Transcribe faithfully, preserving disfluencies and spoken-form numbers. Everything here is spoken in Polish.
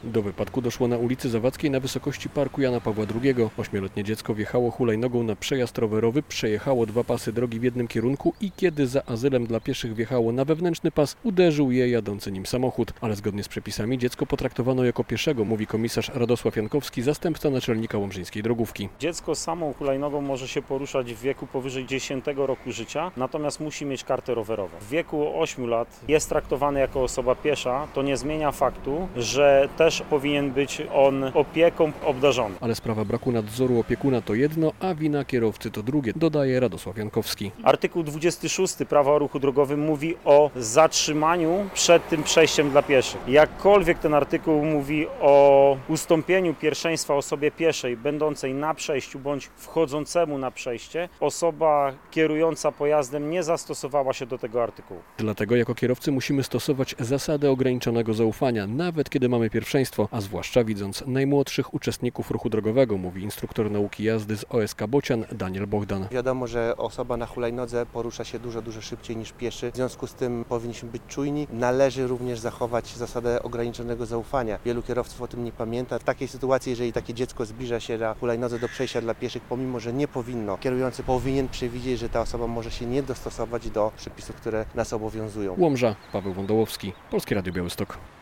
Do wypadku doszło na ulicy Zawadzkiej na wysokości Parku Jana Pawła drugiego. Ośmioletnie dziecko wjechało hulajnogą na przejazd rowerowy, przejechało dwa pasy drogi w jednym kierunku i kiedy za azylem dla pieszych wjechało na wewnętrzny pas, uderzył je jadący nim samochód. Ale zgodnie z przepisami dziecko potraktowano jako pieszego, mówi komisarz Radosław Jankowski, zastępca naczelnika łomżyńskiej drogówki. Dziecko samą hulajnogą może się poruszać w wieku powyżej dziesiątego roku życia, natomiast musi mieć kartę rowerową. W wieku ośmiu lat jest traktowany jako osoba piesza, to nie zmienia faktu, że też powinien być on opieką obdarzony. Ale sprawa braku nadzoru opiekuna to jedno, a wina kierowcy to drugie, dodaje Radosław Jankowski. Artykuł dwudziesty szósty Prawa o ruchu drogowym mówi o zatrzymaniu przed tym przejściem dla pieszych. Jakkolwiek ten artykuł mówi o ustąpieniu pierwszeństwa osobie pieszej będącej na przejściu bądź wchodzącemu na przejście, osoba kierująca pojazdem nie zastosowała się do tego artykułu. Dlatego jako kierowcy musimy stosować zasady ograniczonego zaufania, nawet kiedy mamy pierwszeństwo, a zwłaszcza widząc najmłodszych uczestników ruchu drogowego, mówi instruktor nauki jazdy z O S K Bocian Daniel Bogdan. Wiadomo, że osoba na hulajnodze porusza się dużo, dużo szybciej niż pieszy. W związku z tym powinniśmy być czujni. Należy również zachować zasadę ograniczonego zaufania. Wielu kierowców o tym nie pamięta. W takiej sytuacji, jeżeli takie dziecko zbliża się na hulajnodze do przejścia dla pieszych, pomimo że nie powinno, kierujący powinien przewidzieć, że ta osoba może się nie dostosować do przepisów, które nas obowiązują. Łomża, Paweł Wądołowski, Polskie Radio Białystok.